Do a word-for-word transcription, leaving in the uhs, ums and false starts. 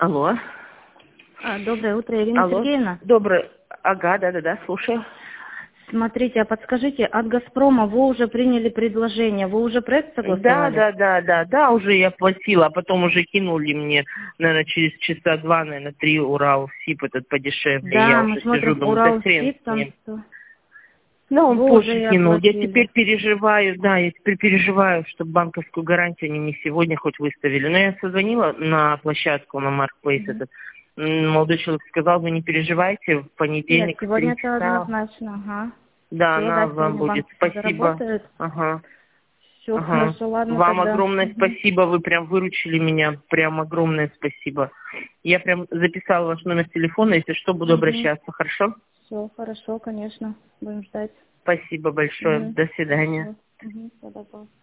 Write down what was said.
Алло. А, доброе утро, Ирина Алло. Сергеевна. Доброе. Ага, да-да-да, слушаю. Смотрите, а подскажите, от «Газпрома» вы уже приняли предложение, вы уже проект Да, согласовали? да, да, да, да, уже я платила, а потом уже кинули мне, наверное, через часа два, наверное, три Урал СИП этот подешевле. Я Да, мы уже сижу, смотрим думаю, да «Урал хрен СИП», с там ним. что? Да, он Вы уже позже и кинул. Я оплатили. теперь переживаю, да, я теперь переживаю, чтобы банковскую гарантию они мне сегодня хоть выставили. Но я созвонила на площадку, на Маркетплейс Мгм. этот. М, Молодой человек сказал, вы не переживайте, в Нет, понедельник в три сегодня это часа. однозначно, ага. Да, Все, она да, вам сегодня будет. банк Спасибо. заработает. Ага. Все Ага. хорошо, ладно Вам тогда. огромное спасибо, вы прям выручили меня, прям огромное спасибо. Я прям записала ваш номер телефона, если что, буду Угу. обращаться, хорошо? Все хорошо, конечно, будем ждать. Спасибо большое, Угу. до свидания. Все. Угу.